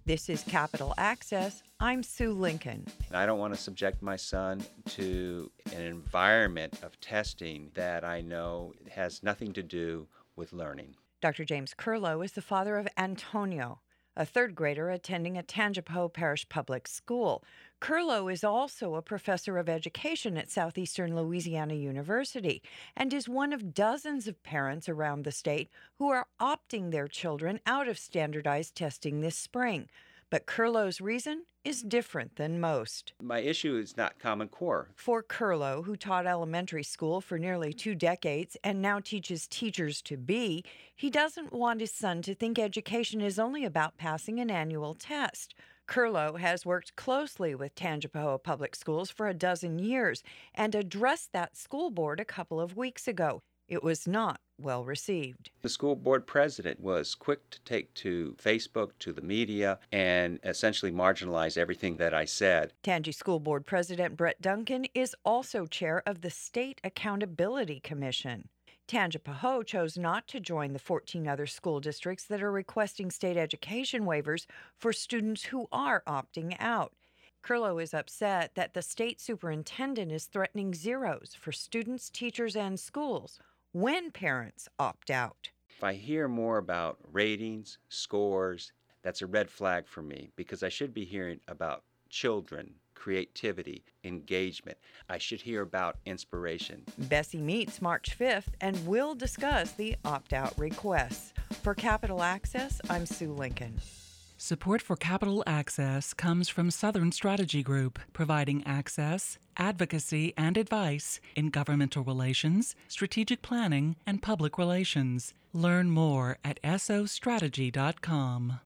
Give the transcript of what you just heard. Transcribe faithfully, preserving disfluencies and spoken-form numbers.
This is Capital Access. I'm Sue Lincoln. I don't want to subject my son to an environment of testing that I know has nothing to do with learning. Doctor James Curlow is the father of Antonio, a third grader attending a Tangipahoa Parish public school. Curlow is also a professor of education at Southeastern Louisiana University and is one of dozens of parents around the state who are opting their children out of standardized testing this spring. But Curlow's reason is different than most. My issue is not Common Core. For Curlow, who taught elementary school for nearly two decades and now teaches teachers to be, he doesn't want his son to think education is only about passing an annual test. Curlow has worked closely with Tangipahoa Public Schools for a dozen years and addressed that school board a couple of weeks ago. It was not well received. The school board president was quick to take to Facebook, to the media, and essentially marginalize everything that I said. Tangi School Board President Brett Duncan is also chair of the State Accountability Commission. Tangipahoa chose not to join the fourteen other school districts that are requesting state education waivers for students who are opting out. Curlow is upset that the state superintendent is threatening zeros for students, teachers, and schools when parents opt out. If I hear more about ratings, scores, that's a red flag for me because I should be hearing about children, creativity, engagement. I should hear about inspiration. Bessie meets March fifth and will discuss the opt-out requests. For Capital Access, I'm Sue Lincoln. Support for Capital Access comes from Southern Strategy Group, providing access, advocacy, and advice in governmental relations, strategic planning, and public relations. Learn more at S O strategy dot com.